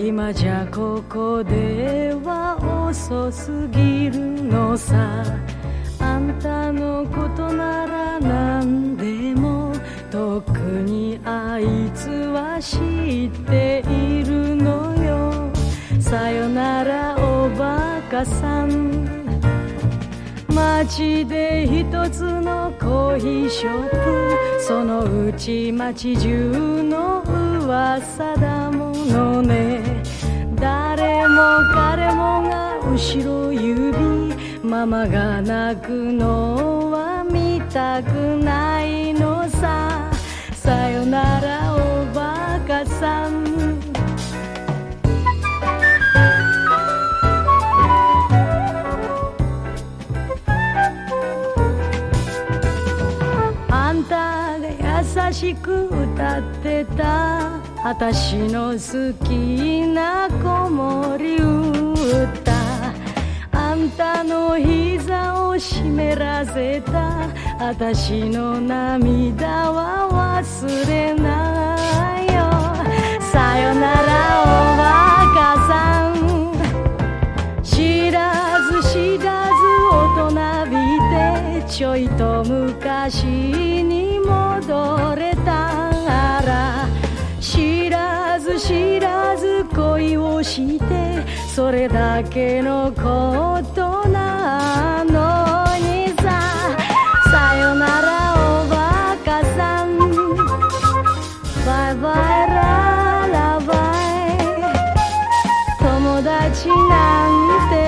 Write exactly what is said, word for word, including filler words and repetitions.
今じゃここでは遅すぎるのさ。あんたのことなら何でも、特にあいつは知っているのよ。さよならおバカさん。街で一つのコーヒーショップ、そのうち街中の噂だものね。誰も彼もが後ろ指、ママが泣くのは見たくないのさ。さよならおバカさん。あんたが優しく歌ってたあたしの好きな子守歌、あんたの膝を湿らせたあたしの涙は忘れないよ。さよならおバカさん。知らず知らず大人びてちょいと昔に戻れたら、知らず知らず恋をしてそれだけのことなのにさ。さよならおバカさん。バイバイララバイ。友達なんて